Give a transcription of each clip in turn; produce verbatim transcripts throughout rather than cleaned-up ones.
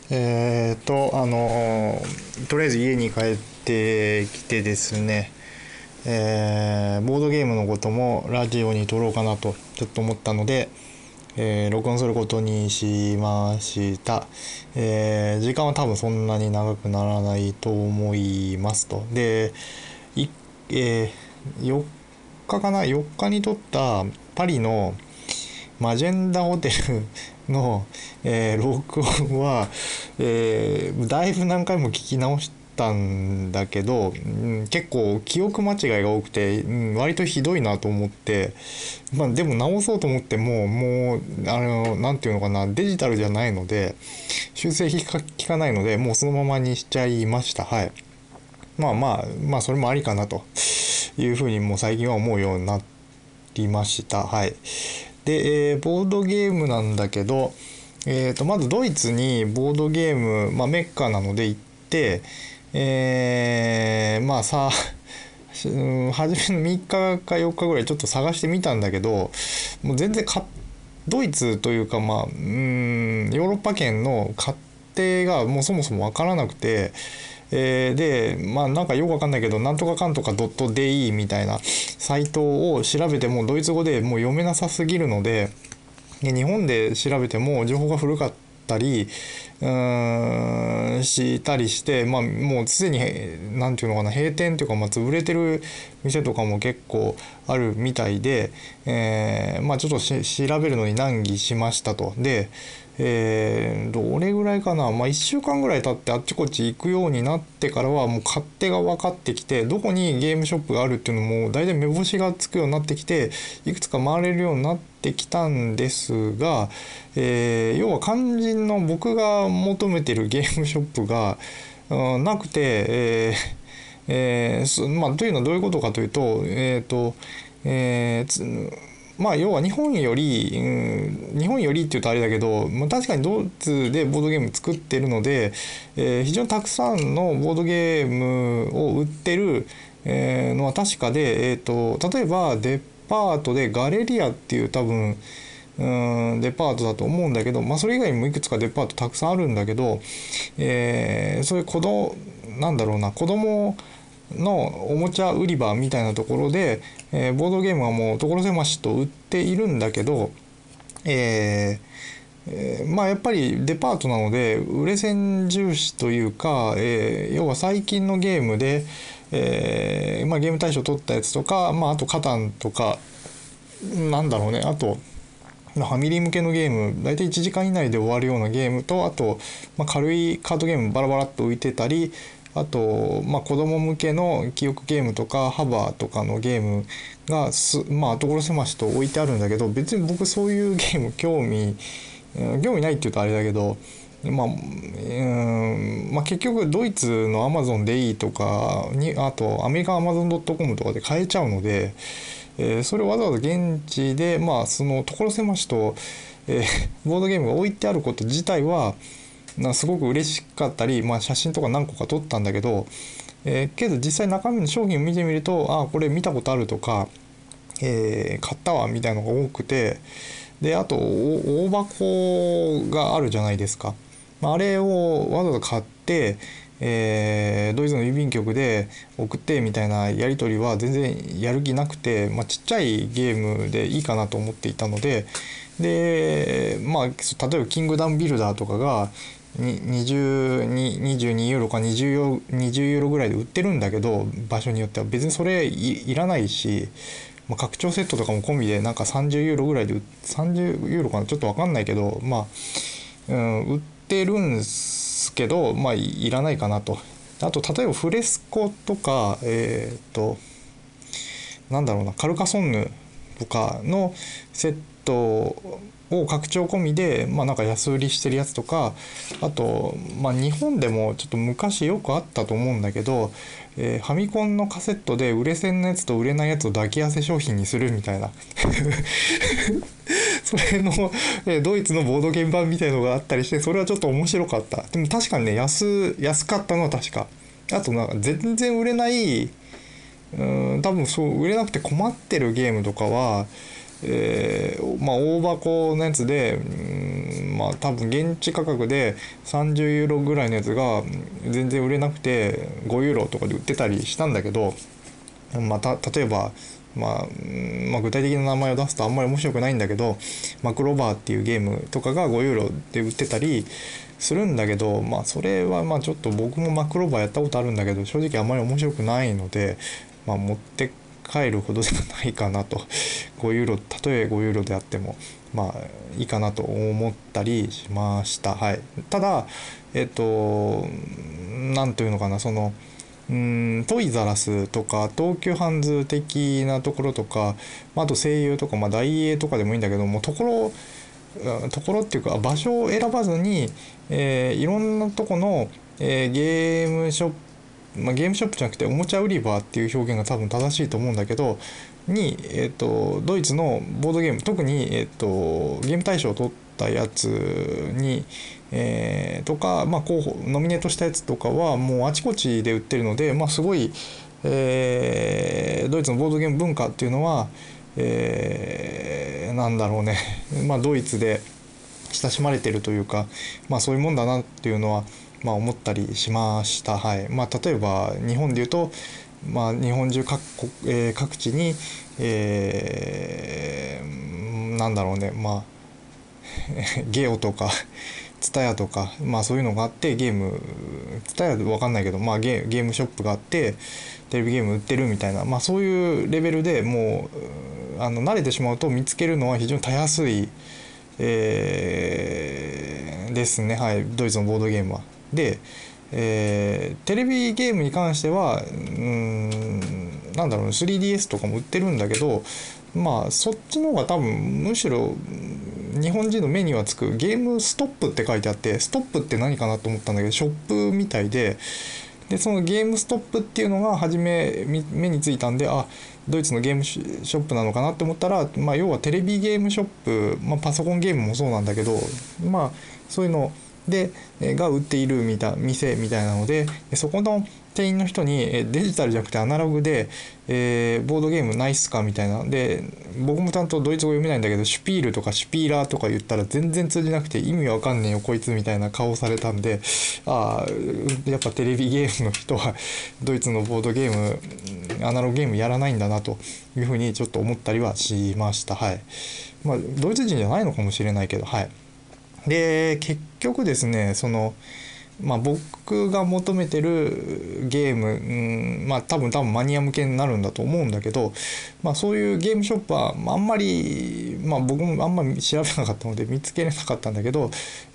えーと、あのーとりあえず家に帰ってきてですね、えーボードゲームのこともラジオに撮ろうかなとちょっと思ったので、えー録音することにしました。えー時間は多分そんなに長くならないと思いますと。で、い、えーよっかかな ?よっ 日に撮ったパリのマジェンダホテルの、えー録音は、えーだいぶ何回も聞き直したんだけど、うん、結構記憶間違いが多くて、うん、割とひどいなと思って、まあでも直そうと思っても、もう、あの、なんていうのかな、デジタルじゃないので、修正効か効かないので、もうそのままにしちゃいました。はい。まあまあ、まあそれもありかなというふうにもう最近は思うようになりました。はい。で、えーボードゲームなんだけど、えーと、まずドイツにボードゲーム、まあ、メッカなので行って、えーまあさ、うん初めのみっかかよっかぐらいちょっと探してみたんだけど、もう全然かドイツというか、まあ、うーんヨーロッパ圏の勝手がもうそもそも分からなくて、えーでまあなんかよくわかんないけどなんとかかんとか .de みたいなサイトを調べてもドイツ語でもう読めなさすぎるので、で日本で調べても情報が古かったりうーんしたりして、まあ、もうすでになんていうのかな閉店っていうか、まあ、潰れてる店とかも結構あるみたいで、えーまあ、ちょっとし調べるのに難儀しましたと。で、えー、どれぐらいかな、まあ、いっしゅうかんぐらい経ってあっちこっち行くようになってからはもう勝手が分かってきて、どこにゲームショップがあるっていうのも大体目星がつくようになってきて、いくつか回れるようになってきたんですが、えー要は肝心の僕が求めてるゲームショップが、うん、なくて、えーえーそまあ、というのはどういうことかというと、えっと、えーつまあ要は日本より、うん、日本よりっていうとあれだけど、まあ、確かにドイツでボードゲーム作ってるので、えー非常にたくさんのボードゲームを売ってる、えーのは確かで、えーと、例えばデパートでガレリアっていう多分うんデパートだと思うんだけど、まあ、それ以外にもいくつかデパートたくさんあるんだけど、えーそういう子供なんだろうな子供のおもちゃ売り場みたいなところで、えーボードゲームはもう所狭しと売っているんだけど、えーえーまあやっぱりデパートなので売れ線重視というか、えー要は最近のゲームで、えーまあ、ゲーム大賞取ったやつとか、まあ、あとカタンとかなんだろうねあとファミリー向けのゲーム大体いちじかん以内で終わるようなゲームと、あと、まあ、軽いカードゲームバラバラっと浮いてたり、あと、まあ、子供向けの記憶ゲームとかハバーとかのゲームがすまあ所狭しと置いてあるんだけど、別に僕そういうゲーム興味興味ないって言うとあれだけど、まあ、うんまあ結局ドイツのアマゾンでいいとかに、あとアメリカアマゾンドットコムとかで買えちゃうので、えーそれをわざわざ現地でまあその所狭しと、えーボードゲームが置いてあること自体はなすごく嬉しかったり、まあ、写真とか何個か撮ったんだけど、えーけど実際中身の商品を見てみると、あこれ見たことあるとか、えー買ったわみたいなのが多くて、であと大箱があるじゃないですか。まああれをわざわざ買って、えードイツの郵便局で送ってみたいなやり取りは全然やる気なくて、まあ、ちっちゃいゲームでいいかなと思っていたので、でまあ例えば「キングダムビルダー」とかがににじゅうに、にじゅうにユーロかにじゅうユーロ、にじゅうユーロぐらいで売ってるんだけど、場所によっては別にそれ い, いらないし、まあ、拡張セットとかも込みでなんかさんじゅうユーロぐらいでさんじゅうユーロかなちょっと分かんないけど、まあ、うん、売ってるんすけど、まあいらないかなと。あと例えばフレスコとかえーっとなんだろうなカルカソンヌとかのセットを拡張込みで、まあ、なんか安売りしてるやつとか、あと、まあ、日本でもちょっと昔よくあったと思うんだけど、えーファミコンのカセットで売れ線のやつと売れないやつを抱き合わせ商品にするみたいなそれの、えードイツのボードゲーム版みたいのがあったりして、それはちょっと面白かった。でも確かにね安安かったのは確か。あとなんか全然売れない、うん多分そう売れなくて困ってるゲームとかはえー、まあ大箱のやつで、うん、まあ多分現地価格でさんじゅうユーロぐらいのやつが全然売れなくてごユーロとかで売ってたりしたんだけど、まあ、た例えば、まあ、まあ具体的な名前を出すとあんまり面白くないんだけど、マクロバーっていうゲームとかがごユーロで売ってたりするんだけど、まあそれはまあちょっと僕もマクロバーやったことあるんだけど正直あんまり面白くないので、まあ、持って帰るほどではないかなとごユーロ、たとえごユーロであってもまあいいかなと思ったりしました。はい、ただえっとなんというのかな、そのうんトイザらスとか東急ハンズ的なところとか、あと声優とか、まあ、大英とかでもいいんだけども、ところところっていうか場所を選ばずに、えー、いろんなとこの、えー、ゲームショップ、まあ、ゲームショップじゃなくておもちゃ売り場っていう表現が多分正しいと思うんだけどに、えー、とドイツのボードゲーム、特に、えー、とゲーム大賞を取ったやつに、えー、とか、まあ、候補ノミネートしたやつとかはもうあちこちで売ってるので、まあ、すごい、えー、ドイツのボードゲーム文化っていうのは、えー、なんだろうねまあドイツで親しまれてるというか、まあ、そういうもんだなっていうのは、まあ、思ったりしました。はい、まあ、例えば日本でいうと、まあ、日本中 各, 国、えー、各地に、えー、なんだろうね、まあゲオとかツタヤとか、まあそういうのがあって、ゲームツタヤで分かんないけど、まあゲゲームショップがあってテレビゲーム売ってるみたいな、まあそういうレベルでもうあの慣れてしまうと見つけるのは非常にたやすい、えー、ですね。はい、ドイツのボードゲームは。で、えー、テレビゲームに関してはうーんなんだろう スリーディーエス とかも売ってるんだけど、まあそっちの方が多分むしろ日本人の目にはつく、ゲームストップって書いてあって、ストップって何かなと思ったんだけどショップみたいで、でそのゲームストップっていうのが初め目についたんで、あドイツのゲームショップなのかなって思ったら、まあ、要はテレビゲームショップ、まあ、パソコンゲームもそうなんだけど、まあそういうのでが売っているみたい店みたいなので、そこの店員の人にデジタルじゃなくてアナログで、えー、ボードゲームないっすかみたいなで、僕もちゃんとドイツ語読めないんだけどシュピールとかシュピーラーとか言ったら全然通じなくて意味わかんねえよこいつみたいな顔されたんで、ああやっぱテレビゲームの人はドイツのボードゲームアナログゲームやらないんだなというふうにちょっと思ったりはしました。はい、まあドイツ人じゃないのかもしれないけど、はい。で結局ですね、そのまあ僕が求めてるゲーム、うん、まあ多分多分マニア向けになるんだと思うんだけど、まあそういうゲームショップはあんまり、まあ僕もあんまり調べなかったので見つけれなかったんだけど、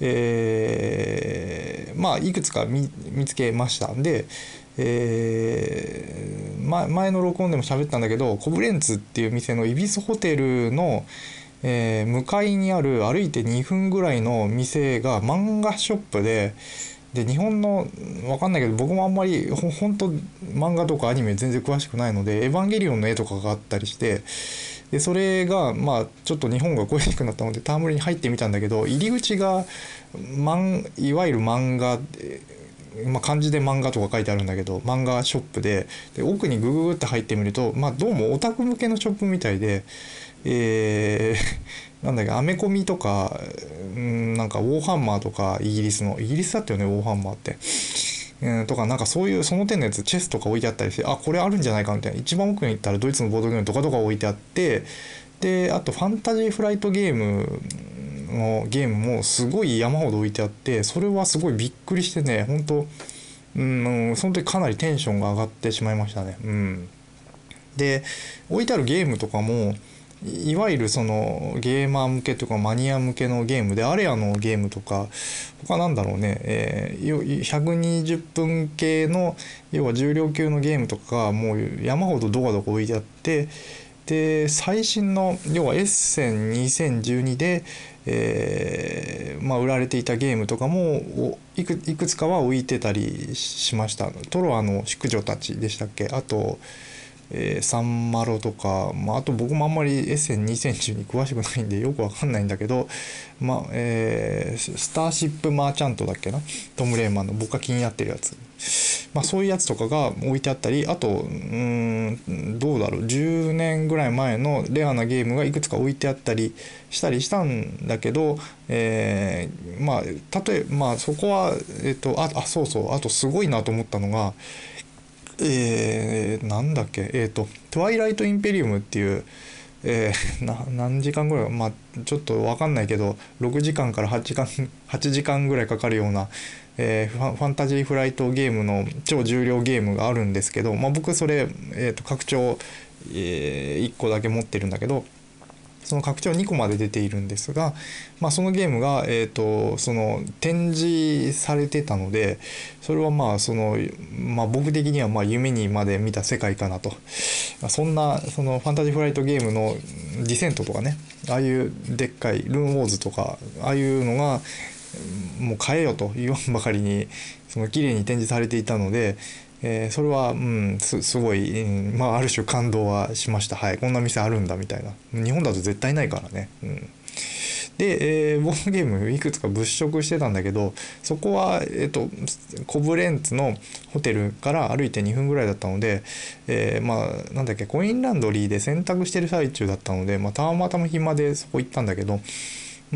えー、まあいくつか 見, 見つけましたんで、えーま、前の録音でも喋ったんだけど、コブレンツっていう店のイビスホテルのえー、向かいにある歩いてにふんぐらいの店が漫画ショップで、で日本の分かんないけど僕もあんまりほほんと漫画とかアニメ全然詳しくないので、エヴァンゲリオンの絵とかがあったりして、でそれがまあちょっと日本が恋しくなったので戯れに入ってみたんだけど、入り口が漫いわゆる漫画、まあ、漢字で漫画とか書いてあるんだけど漫画ショップで、で奥にグググって入ってみると、まあ、どうもオタク向けのショップみたいで、えー、なんだっけアメコミとか、うん、なんかウォーハンマーとか、イギリスのイギリスだったよねウォーハンマーって、うん、とかなんかそういうその手のやつチェスとか置いてあったりして、あこれあるんじゃないかみたいな、一番奥に行ったらドイツのボードゲームとかとか置いてあって、であとファンタジーフライトゲームのゲームもすごい山ほど置いてあって、それはすごいびっくりしてね、本当うんその時かなりテンションが上がってしまいましたね。うんで置いてあるゲームとかもいわゆるそのゲーマー向けとかマニア向けのゲームで、アレアのゲームとか他なんだろうね、えー、ひゃくにじゅっぷん系の要は重量級のゲームとかがもう山ほどどこどこ置いてあって、で最新の要はエッセンにせんじゅうにで、えーまあ、売られていたゲームとかもいく、いくつかは置いてたりしました。トロワの淑女たちでしたっけ、あとえー、サンマロとか、まあ、あと僕もあんまりエッセンにせんじゅうに詳しくないんでよくわかんないんだけど、まあえー、スターシップマーチャントだっけな、トム・レーマンの僕が気になってるやつ、 まあ、そういうやつとかが置いてあったり、あとうーんどうだろうじゅうねんぐらい前のレアなゲームがいくつか置いてあったりしたりしたんだけど、えー、まあ例えばまあそこはえっとああそうそうあとすごいなと思ったのが、えー、なんだっけえっとトワイライトインペリウムっていう、えー、な何時間ぐらい、まあちょっと分かんないけどろくじかんからはちじかんはちじかんぐらいかかるような、えー、ファファンタジーフライトゲームの超重量ゲームがあるんですけど、まあ、僕それ、えー、と拡張、えー、いっこだけ持ってるんだけど、その拡張にこまで出ているんですが、まあ、そのゲームが、えー、とその展示されてたので、それはまあその、まあ、僕的にはまあ夢にまで見た世界かなと。そんなそのファンタジーフライトゲームのディセントとかね、ああいうでっかいルーンウォーズとかああいうのがもう買えよと言わんばかりにその綺麗に展示されていたので、えー、それは、うん、す, すごい、うん、まあある種感動はしました。はい、こんな店あるんだみたいな。日本だと絶対ないからね。うん、で、えー、ボードゲームいくつか物色してたんだけど、そこは、えっと、コブレンツのホテルから歩いてにふんぐらいだったので、えー、まあなんだっけコインランドリーで洗濯してる最中だったので、まあ、たまたま暇でそこ行ったんだけど、うん、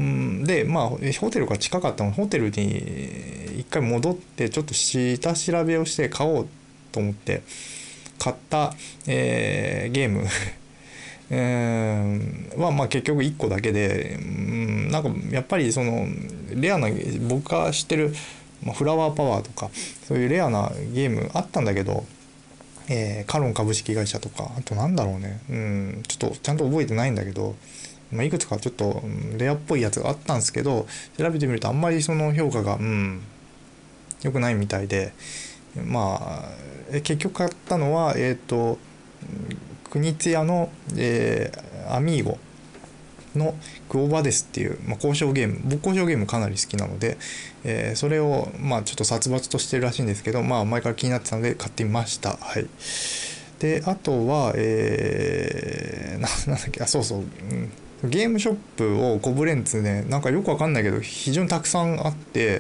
でまあホテルから近かったのでホテルに一回戻ってちょっと下調べをして買おうと思って買った、えー、ゲームえーはまあ結局いっこだけで、うん、なんかやっぱりそのレアな僕が知ってる、まあ、フラワーパワーとかそういうレアなゲームあったんだけど、えー、カロン株式会社とかあとなんだろうね、うん、ちょっとちゃんと覚えてないんだけど、まあ、いくつかちょっとレアっぽいやつがあったんですけど、調べてみるとあんまりその評価がうん良くないみたいで、まあ結局買ったのはえっ、ー、と国津屋の、えー、アミーゴのクオバデスっていう、まあ、交渉ゲーム、僕交渉ゲームかなり好きなので、えー、それをまあちょっと殺伐としてるらしいんですけど、まあ前から気になってたので買ってみました。はい。であとは、えー、な, なんだっけあそうそう、うん、ゲームショップをコブレンツね、なんかよくわかんないけど非常にたくさんあって、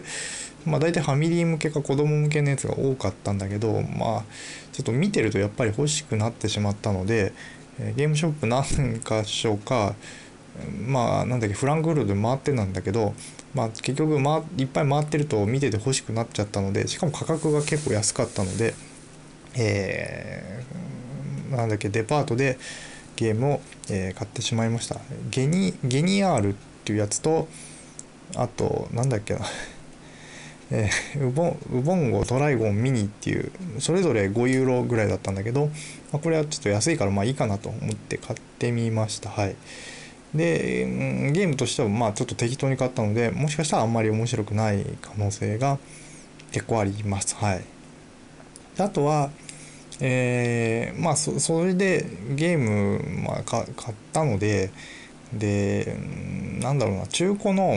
まあ大体ファミリー向けか子供向けのやつが多かったんだけど、まあちょっと見てるとやっぱり欲しくなってしまったので、ゲームショップ何か所か、まあなんだっけフランクフルトで回ってなんだけど、まあ結局、ま、いっぱい回ってると見てて欲しくなっちゃったので、しかも価格が結構安かったので、えー、なんだっけデパートでゲームを、えー、買ってしまいました。ゲニゲニアールっていうやつと、あとなんだっけなえー、ウボンウボンゴトライゴンミニっていうそれぞれごユーロぐらいだったんだけど、まあ、これはちょっと安いからまあいいかなと思って買ってみました。はい。で、うん、ゲームとしてはまあちょっと適当に買ったので、もしかしたらあんまり面白くない可能性が結構あります。はい。であとは、えー、まあ そ, それでゲーム、まあ、か買ったので、でなんだろうな中古の、うん、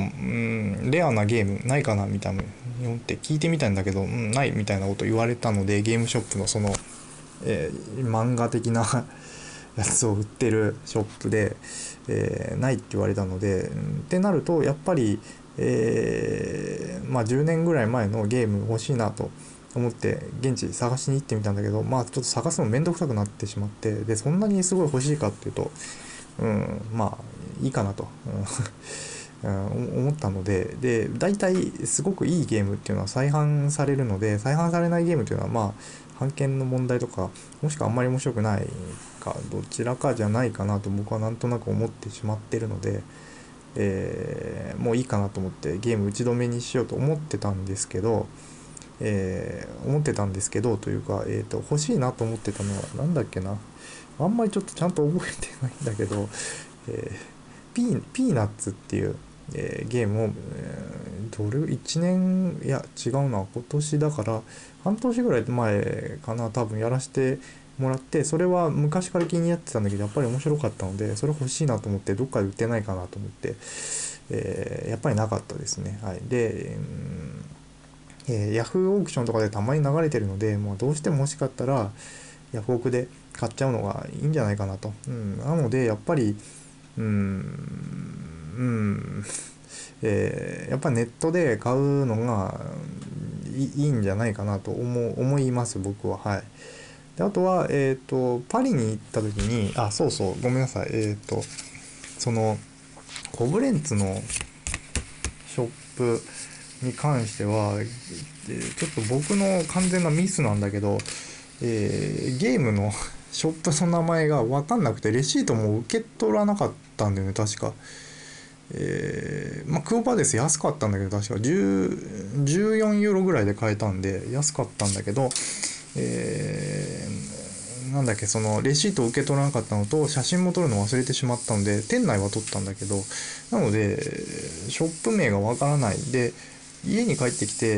レアなゲームないかなみたいなのって聞いてみたんだけど、うん、ないみたいなこと言われたので、ゲームショップのその、えー、漫画的なやつを売ってるショップで、えー、ないって言われたので、ってなるとやっぱり、えー、まあじゅうねんぐらい前のゲーム欲しいなと思って現地探しに行ってみたんだけど、まあちょっと探すのめんどくさくなってしまって、でそんなにすごい欲しいかっていうと、うん、まあいいかなと、うん、思ったので、で大体すごくいいゲームっていうのは再販されるので、再販されないゲームっていうのはまあ版権の問題とか、もしくはあんまり面白くないかどちらかじゃないかなと僕はなんとなく思ってしまってるので、えー、もういいかなと思ってゲーム打ち止めにしようと思ってたんですけど、えー、思ってたんですけどというか、えーと、欲しいなと思ってたのはなんだっけな、あんまりちょっとちゃんと覚えてないんだけど、えー、ピー、ピーナッツっていう、えー、ゲームを、えー、どれいちねんいや違うな今年だから半年ぐらい前かな多分やらせてもらって、それは昔から気になってたんだけどやっぱり面白かったのでそれ欲しいなと思ってどっかで売ってないかなと思って、えー、やっぱりなかったですね。はい。で、うんえー、ヤフーオークションとかでたまに流れてるので、もうどうしても欲しかったらヤフオクで買っちゃうのがいいんじゃないかなと。うん、なのでやっぱりうーんうん、えー、やっぱネットで買うのがいいんじゃないかなと思う思います僕は。はい。であとは、えっとパリに行った時に、あそうそうごめんなさい、えっとそのコブレンツのショップに関してはちょっと僕の完全なミスなんだけど、えー、ゲームのショップの名前が分かんなくてレシートも受け取らなかったんだよね確か。えー、まあクオパです安かったんだけど確かじゅう、じゅうよんユーロぐらいで買えたんで安かったんだけど、えー、なんだっけそのレシートを受け取らなかったのと写真も撮るの忘れてしまったので店内は撮ったんだけど、なのでショップ名がわからないで家に帰ってきて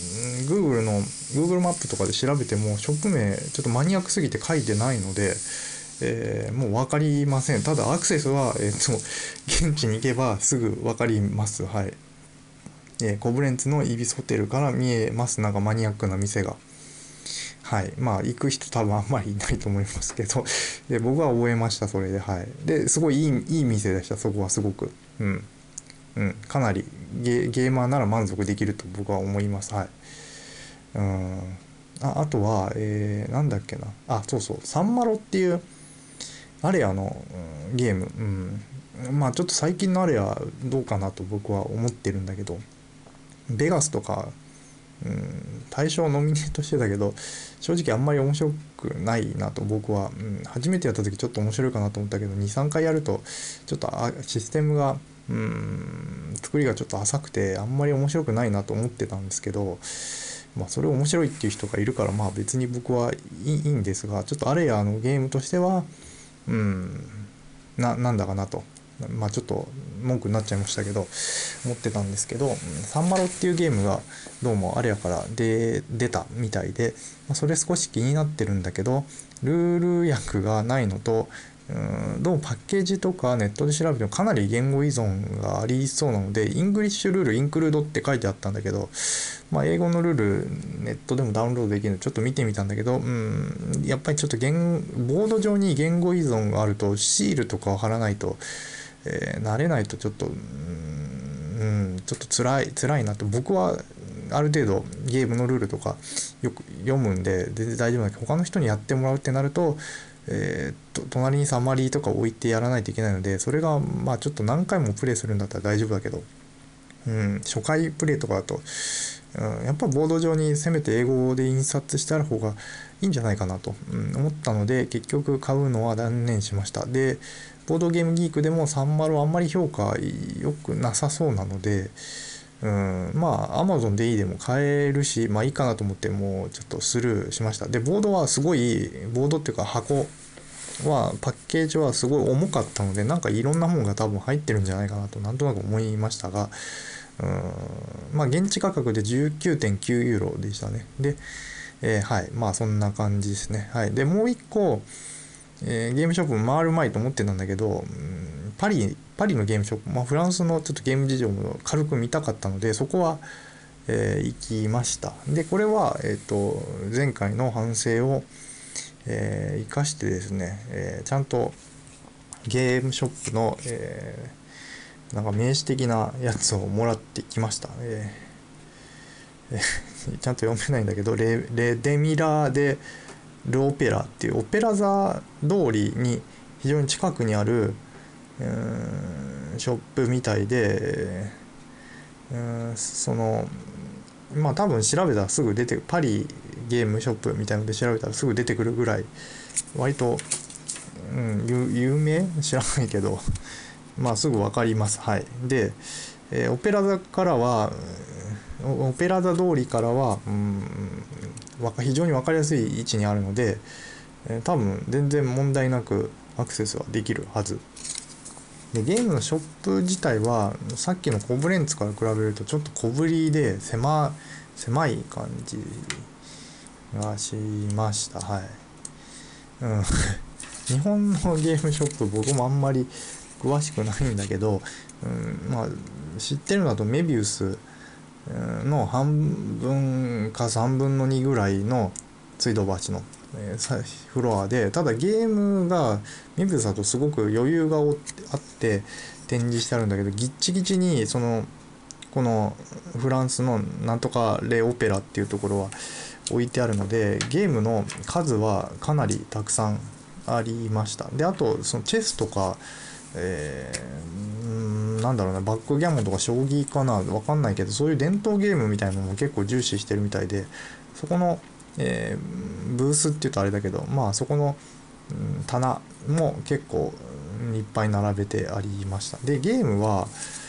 Google の Google マップとかで調べてもショップ名ちょっとマニアックすぎて書いてないので、えー、もう分かりません。ただアクセスは、えー、と現地に行けばすぐ分かります。はい、えー、コブレンツのイビスホテルから見えます。なんかマニアックな店が。はい、まあ行く人多分あんまりいないと思いますけどで僕は覚えましたそれで。はい、ですごいいい、いい店でしたそこはすごく。うんうん、かなり ゲ, ゲーマーなら満足できると僕は思います。はい。うん。あ, あとは、えー、なんだっけなあそうそうサンマロっていうアレアの、うん、ゲーム、うん、まあちょっと最近のアレアどうかなと僕は思ってるんだけど、ベガスとか、うん、大賞ノミネートしてたけど正直あんまり面白くないなと僕は、うん、初めてやった時ちょっと面白いかなと思ったけど にさんかいやるとちょっとシステムがうん作りがちょっと浅くてあんまり面白くないなと思ってたんですけど、まあそれ面白いっていう人がいるからまあ別に僕はいいんですが、ちょっとアレアのゲームとしてはうんななんだかなと、まあちょっと文句になっちゃいましたけど思ってたんですけど、サンマロっていうゲームがどうもアレアから出出たみたいで、まあ、それ少し気になってるんだけどルール訳がないのと、うんどうもパッケージとかネットで調べてもかなり言語依存がありそうなので、イングリッシュルールインクルードって書いてあったんだけど、まあ、英語のルールネットでもダウンロードできるのちょっと見てみたんだけど、うん、やっぱりちょっと言ボード上に言語依存があるとシールとかを貼らないと、えー、慣れないとちょっと、うん、ちょっと辛い辛いなと。僕はある程度ゲームのルールとかよく読むんで全然大丈夫だけど、他の人にやってもらうってなると、えー、と隣にサマリーとか置いてやらないといけないので、それがまあちょっと何回もプレイするんだったら大丈夫だけど、うん、初回プレイとかだと、うん、やっぱボード上にせめて英語で印刷してある方がいいんじゃないかなと、うん、思ったので結局買うのは断念しました。でボードゲームギークでもサンマロあんまり評価良くなさそうなので、うん、まあ Amazon でいいでも買えるし、まあいいかなと思ってもうちょっとスルーしました。でボードはすごいボードっていうか箱はパッケージはすごい重かったので、なんかいろんなものが多分入ってるんじゃないかなとなんとなく思いましたが、うんまあ現地価格で じゅうきゅうてんきゅうユーロでしたね。で、えー、はいまあそんな感じですね。はい。でもう一個、えー、ゲームショップ回る前と思ってたんだけど、うん、パリパリのゲームショップ、まあ、フランスのちょっとゲーム事情も軽く見たかったのでそこは、えー、行きました。でこれは、えー、と前回の反省を、えー、生かしてですね、えー、ちゃんとゲームショップの、えー、なんか名詞的なやつをもらってきました。えーえー、ちゃんと読めないんだけどレ、レデミラーでルオペラっていうオペラ座通りに非常に近くにあるうーんショップみたいで、うーんそのまあ多分調べたらすぐ出てパリゲームショップみたいなので調べたらすぐ出てくるぐらい割と、うん、有名知らないけどまあすぐ分かります。はい。で、えー、オペラ座からはオペラ座通りからは、うん、非常に分かりやすい位置にあるので、えー、多分全然問題なくアクセスはできるはずで、ゲームのショップ自体はさっきのコブレンツから比べるとちょっと小ぶりで狭狭い感じがしました。はい、うん、日本のゲームショップ僕もあんまり詳しくないんだけど、うん、まあ知ってるのだとメビウスの半分かさんぶんのにぐらいの水道橋のフロアで、ただゲームがメビウスだとすごく余裕があって展示してあるんだけど、ギッチギチにそのこのフランスのなんとかレオペラっていうところは置いてあるので、ゲームの数はかなりたくさんありました。であとそのチェスとか、えー、なんだろうな、バックギャモンとか将棋かな、わかんないけど、そういう伝統ゲームみたいなのも結構重視してるみたいで、そこの、えー、ブースっていうとあれだけど、まあそこの、うん、棚も結構いっぱい並べてありました。でゲームは、うん、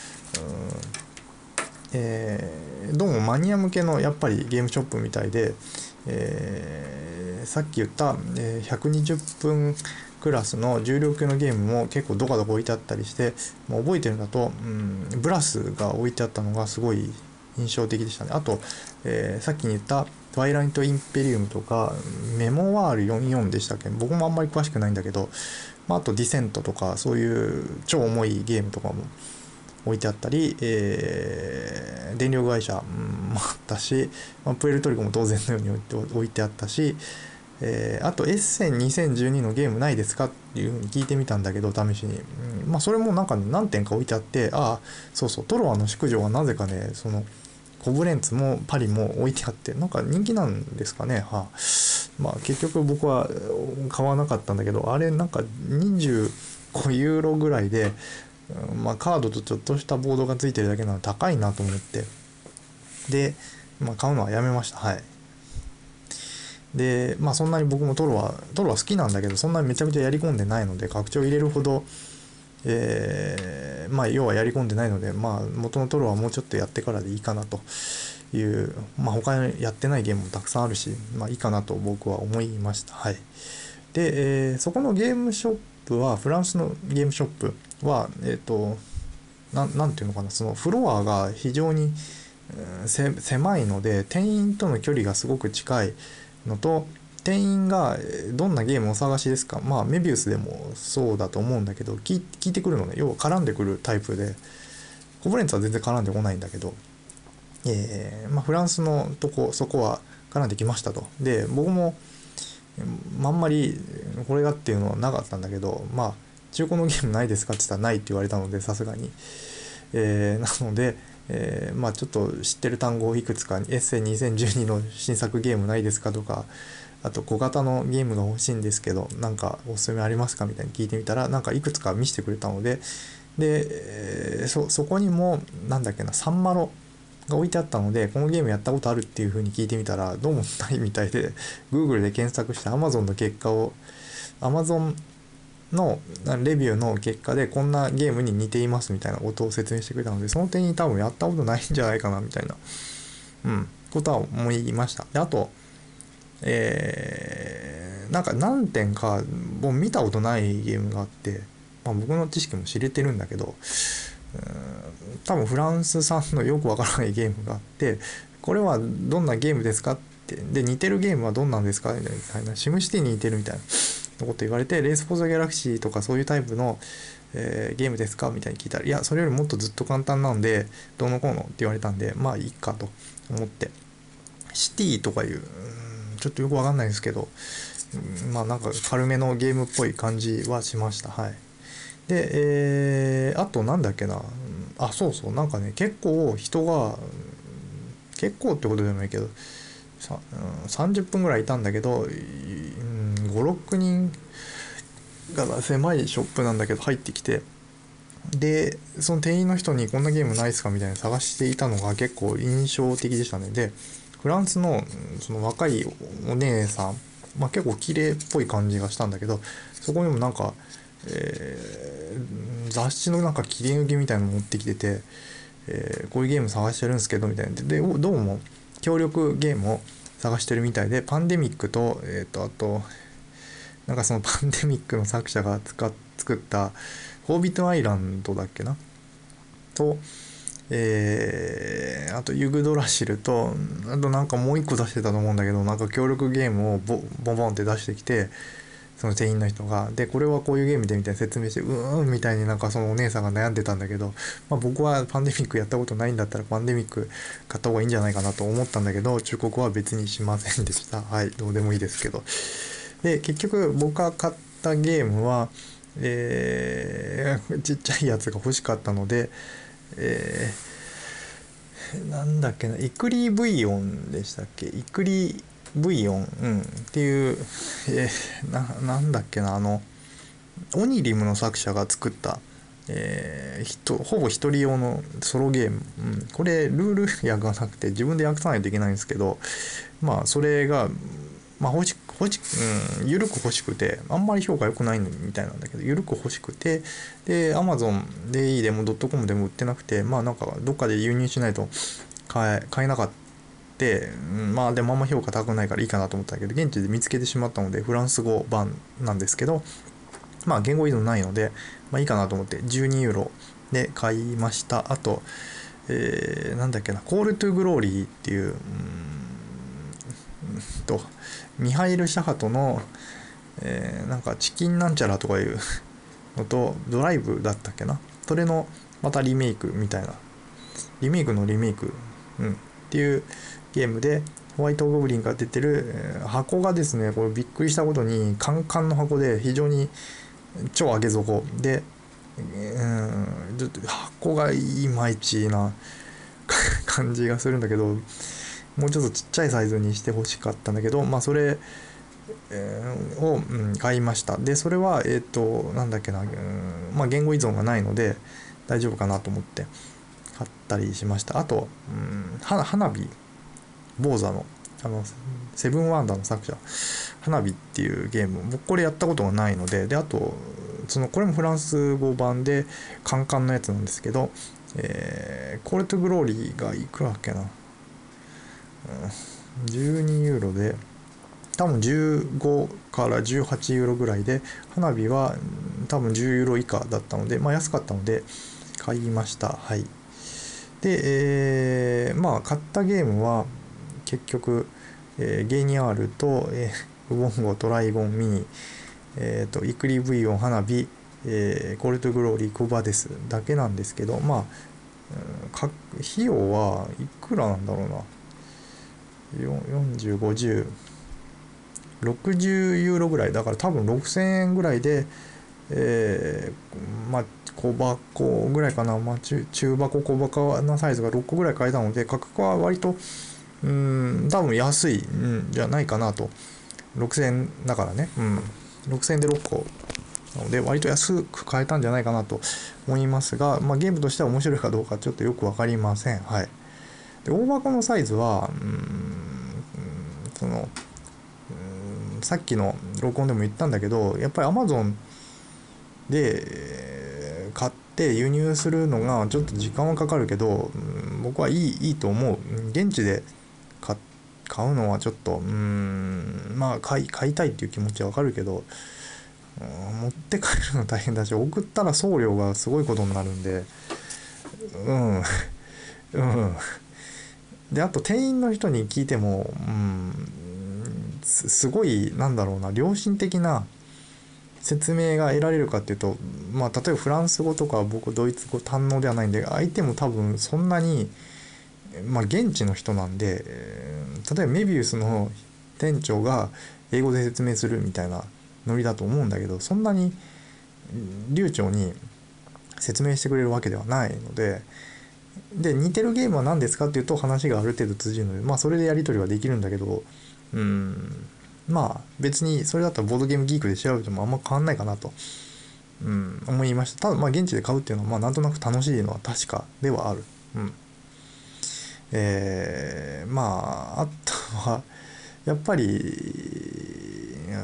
えー、どうもマニア向けのやっぱりゲームショップみたいで、えー、さっき言った、えー、ひゃくにじゅっぷんクラスの重量級のゲームも結構どかどか置いてあったりして、もう覚えてるんだと、うん、ブラスが置いてあったのがすごい印象的でしたね。あと、えー、さっき言ったトワイライトインペリウムとかメモワールよんじゅうよんでしたっけ、僕もあんまり詳しくないんだけど、まあ、あとディセントとかそういう超重いゲームとかも置いてあったり、えー、電力会社もあったし、まあ、プエルトリコも当然のように置いてあったし、えー、あとエッセンにせんじゅうにのゲームないですかっていうふうに聞いてみたんだけど、試しに、うん、まあそれもなんか、ね、何点か置いてあって、ああそうそう、トロワの宿女はなぜかね、そのコブレンツもパリも置いてあって、なんか人気なんですかね。はあ、まあ結局僕は買わなかったんだけど、あれなんかにじゅうごユーロぐらいで、まあ、カードとちょっとしたボードがついてるだけなの高いなと思って、で、まあ、買うのはやめました。はい。でまあそんなに僕もトロはトロは好きなんだけど、そんなにめちゃくちゃやり込んでないので、拡張入れるほど、えー、まあ要はやり込んでないので、まあ元のトロはもうちょっとやってからでいいかなという、まあ他にやってないゲームもたくさんあるし、まあいいかなと僕は思いました。はい。で、えー、そこのゲームショップは、フランスのゲームショップは、えっ、ー、とな、なんていうのかな、そのフロアが非常に、うん、せ狭いので、店員との距離がすごく近いのと、店員がどんなゲームをお探しですか、まあメビウスでもそうだと思うんだけど、聞聞いてくるのね、要は絡んでくるタイプで、コブレンツは全然絡んでこないんだけど、えーまあ、フランスのとこそこは絡んできましたと。で僕もあんまりこれがっていうのはなかったんだけど、まあ中古のゲームないですかって言ったらないって言われたので、さすがに、えー、なので、えー、まあちょっと知ってる単語をいくつか、エッセイにせんじゅうにの新作ゲームないですかとか、あと小型のゲームが欲しいんですけどなんかおすすめありますかみたいに聞いてみたら、なんかいくつか見せてくれたので、で、えー、そ, そこにもなんだっけな、サンマロが置いてあったので、このゲームやったことあるっていう風に聞いてみたらどうもないみたいで、 Google で検索して Amazon の結果を Amazon のレビューの結果でこんなゲームに似ていますみたいなことを説明してくれたので、その点に多分やったことないんじゃないかなみたいな、うん、ことは思いました。であと、えー、なんか何点かもう見たことないゲームがあって、まあ、僕の知識も知れてるんだけど、多分フランス産のよくわからないゲームがあって、これはどんなゲームですかって、で似てるゲームはどんなんですかみたいな、シムシティに似てるみたいなこと言われて、レース・フォー・ザ・ギャラクシーとかそういうタイプの、えー、ゲームですかみたいに聞いたら、いやそれよりもっとずっと簡単なんでどうのこうのって言われたんで、まあいいかと思って、シティとかいう、ちょっとよくわかんないんですけど、まあなんか軽めのゲームっぽい感じはしました。はい。で、えー、あとなんだっけな、あ、そうそう、なんかね、結構人が、結構ってことでもないけど、さ、うん、さんじゅっぷんぐらいいたんだけど、うん、ご、ろくにんが狭いショップなんだけど入ってきて、で、その店員の人にこんなゲームないですかみたいな探していたのが結構印象的でしたね。で、フランスのその若いお姉さん、まあ結構綺麗っぽい感じがしたんだけど、そこにもなんか、えー、雑誌のなんか切り抜きみたいなの持ってきてて、えー、こういうゲーム探してるんですけどみたいなで、どうも協力ゲームを探してるみたいで、パンデミックと、えっと、あとなんかそのパンデミックの作者が使っ作ったホービットアイランドだっけなと、えー、あとユグドラシルと、あとなんかもう一個出してたと思うんだけど、なんか協力ゲームをボボンボンって出してきて、その店員の人が、でこれはこういうゲームでみたいな説明して、うーんみたいになんかそのお姉さんが悩んでたんだけど、まあ、僕はパンデミックやったことないんだったらパンデミック買った方がいいんじゃないかなと思ったんだけど、忠告は別にしませんでした。はい、どうでもいいですけど。で結局僕が買ったゲームは、えー、ちっちゃいやつが欲しかったので、えなんだっけな、イクリブイオンでしたっけ、イクリブイオン、うん、っていう、えー、ななんだっけな、あのオニリムの作者が作った、えー、ひとほぼ一人用のソロゲーム、うん、これルール訳がなくて自分で訳さないといけないんですけど、まあそれが、まあ欲し欲し、うん、緩く欲しくて、あんまり評価良くないみたいなんだけど、緩く欲しくて、で Amazon でいいでも .com でも売ってなくて、まあなんかどっかで輸入しないと買え買えなかった。うん、まあでもあんま評価高くないからいいかなと思ったけど、現地で見つけてしまったのでフランス語版なんですけど、まあ言語依存ないので、まあいいかなと思ってじゅうにユーロで買いました。あと、えー、なんだっけな、コールトゥグローリーっていう、うーんと、ミハイル・シャハトの、えー、なんかチキンなんちゃらとかいうのと、ドライブだったっけな。それのまたリメイクみたいな。リメイクのリメイク、うん、っていうゲームで、ホワイトゴブリンが出てる、えー、箱がですね、これびっくりしたことにカンカンの箱で非常に超上げ底で、うん、ちょっと箱がいまいちな感じがするんだけど、もうちょっとちっちゃいサイズにしてほしかったんだけど、まあそれ、えー、を、うん、買いました。でそれはえっ、ー、となんだっけな、うん、まあ言語依存がないので大丈夫かなと思って買ったりしました。あと、うん、花火坊座のあのセブンワンダーの作者、花火っていうゲーム、僕これやったことがないので、であとそのこれもフランス語版でカンカンのやつなんですけど、えー、コールトゥグローリーがいくらだっけな、うん、じゅうにユーロで多分じゅうごからじゅうはちユーロぐらいで、花火は多分じゅうユーロ以下だったので、まあ安かったので買いました。はい。で、えー、まあ買ったゲームは結局、えー、ゲイニアールと、えー、ウボンゴトライゴンミニ、えー、とイクリブイオン花火、えー、コルトグローリーコバデスだけなんですけど、まあ、うん、か費用はいくらなんだろうな、よんじゅう、ごじゅう、ろくじゅうユーロぐらいだから多分ろくせんえんぐらいで、えー、まあ小箱ぐらいかな、まあ、中, 中箱小箱なサイズがろっこぐらい買えたので、価格は割とうーん多分安いんじゃないかなと。ろくせんえんだからね、うん、ろくせんえんでろっこなので割と安く買えたんじゃないかなと思いますが、まあ、ゲームとしては面白いかどうかちょっとよく分かりません。はい。で大箱のサイズはうーんそのさっきの録音でも言ったんだけど、やっぱり Amazon で買って輸入するのがちょっと時間はかかるけど、僕はいいいいと思う。現地で買買うのはちょっとうーんまあ買い買いたいっていう気持ちはわかるけど、持って帰るの大変だし、送ったら送料がすごいことになるんで、うんうんで、あと店員の人に聞いても、うん、す, すごいなんだろうな、良心的な説明が得られるかっていうと、まあ例えばフランス語とか僕ドイツ語堪能ではないんで、相手も多分そんなに、まあ現地の人なんで、例えばメビウスの店長が英語で説明するみたいなノリだと思うんだけど、そんなに流暢に説明してくれるわけではないので、で似てるゲームは何ですかっていうと話がある程度通じるので、まあそれでやり取りはできるんだけど、うーんまあ別にそれだったらボードゲームギークで調べてもあんま変わんないかなと、うん、思いました。ただまあ現地で買うっていうのはまあなんとなく楽しいのは確かではある。うん。えー、まああとはやっぱり、うん、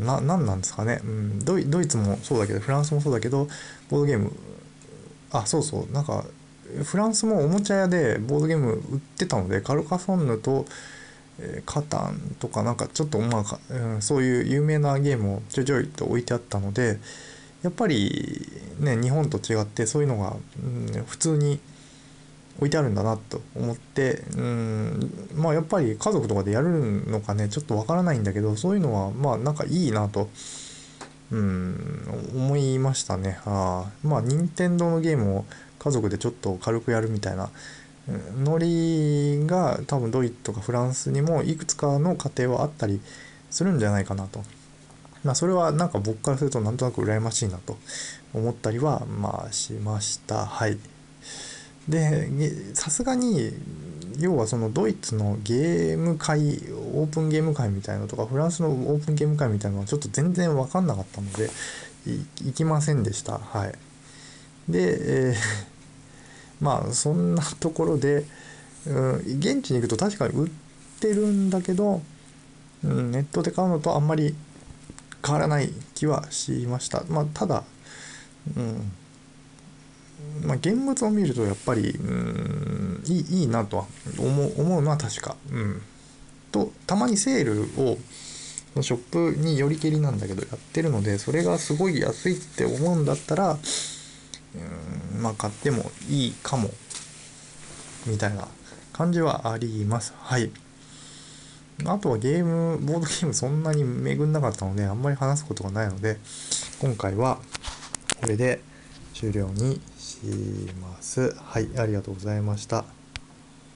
な、なんなんですかね、うん、ドイ、ドイツもそうだけどフランスもそうだけど、ボードゲーム、あ、そうそう、なんかフランスもおもちゃ屋でボードゲーム売ってたので、カルカソンヌと、えー、カタンとかなんかちょっとまあ、うん、そういう有名なゲームをちょいちょいと置いてあったので、やっぱりね日本と違ってそういうのが、うん、普通に置いてあるんだなと思って、うん、まあやっぱり家族とかでやるのかねちょっとわからないんだけど、そういうのはまあなんかいいなと、うん、思いましたね。あまあ任天堂のゲームを家族でちょっと軽くやるみたいなノリが多分ドイツとかフランスにもいくつかの家庭はあったりするんじゃないかなと。まあそれはなんか僕からするとなんとなく羨ましいなと思ったりはまあしました。はい。 でさすがに要はそのドイツのゲーム会オープンゲーム会みたいなのとかフランスのオープンゲーム会みたいなのはちょっと全然分かんなかったので行きませんでした。はい。で、えー、まあそんなところで、うん、現地に行くと確かに売ってるんだけど、うん、ネットで買うのとあんまり変わらない気はしました。まあただ、うんまあ、現物を見るとやっぱりうんいい、いいなとは思う、思うのは確か。うん、とたまにセールをショップによりけりなんだけどやってるので、それがすごい安いって思うんだったら、うんまあ買ってもいいかもみたいな感じはあります。はい。あとはゲームボードゲームそんなに巡んなかったのであんまり話すことがないので、今回はこれで終了にします。はい、ありがとうございました。